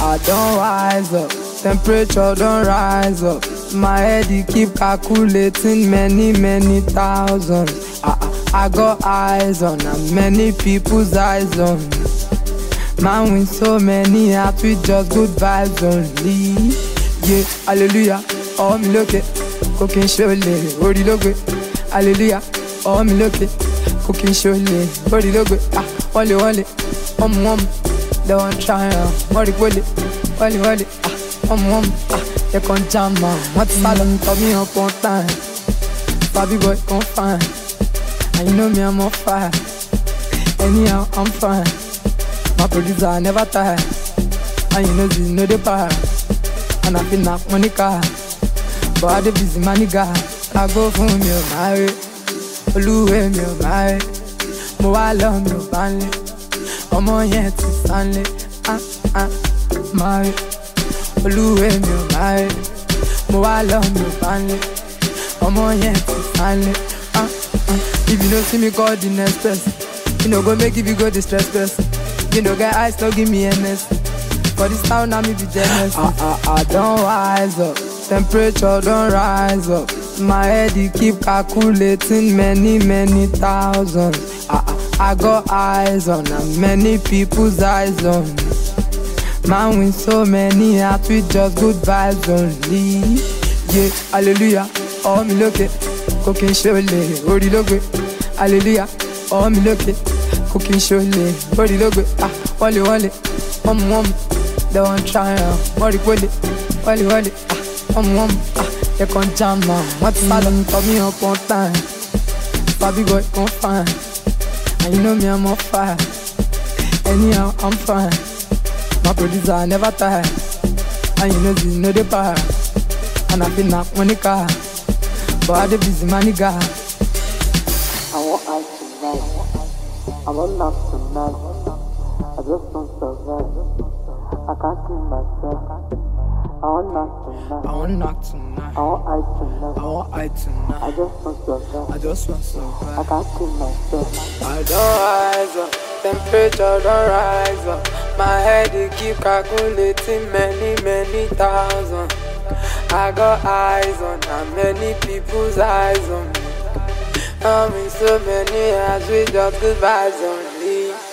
I don't rise up, temperature don't rise up. My head he keep calculating many thousands. I got eyes on and many people's eyes on. Man with so many happy, just good vibes only. Yeah, hallelujah, oh me look it, cooking surely, ori logo. Hallelujah, oh me look it, cooking surely, ori logo. Wale, they want try, mori wale, they can't jam man. What's salon, come me up on time. Baby boy, come fine, and you know me, I'm on fire. Anyhow, I'm fine. My producer never tire, and you know this, know the power. And I feel knock money car, but I the busy money guy. I go for me, my way, Oluwe me, my way. Mo wa love me, banle. Omo yen ti sanle, my way, Oluwe me, my way. Mo wa love me, banle. Omo yen ti sanle, If you don't see me, call the next person. You know go make if you go the stress person. You know get eyes, don't give me MS. For this town, I me be jealous. I don't rise up, temperature don't rise up. My head he keep calculating many thousands. I got eyes on and many people's eyes on. Man with so many happy, just good vibes only. Yeah, hallelujah, oh me look it, cooking surely, ori logo. Hallelujah, oh me look it, cooking surely, ori logo. Wale, they want try, mori wale, they can't jam man. What's salon, come me up on time. Baby boy, come fine, and you know me, I'm on fire. Anyhow, I'm fine. My producer never tire, and you know this, know the power. And I feel knock money car, but I the busy money guy. I want ice tonight, I want knock tonight. I just don't survive, I can't kill myself. I want knock tonight, I want ice tonight, I just want survive, I can't kill myself. I don't rise up, temperature don't rise up. My head he keep calculating many thousands. I got eyes on and many people's eyes on me. I'm in so many eyes with just good vibes only.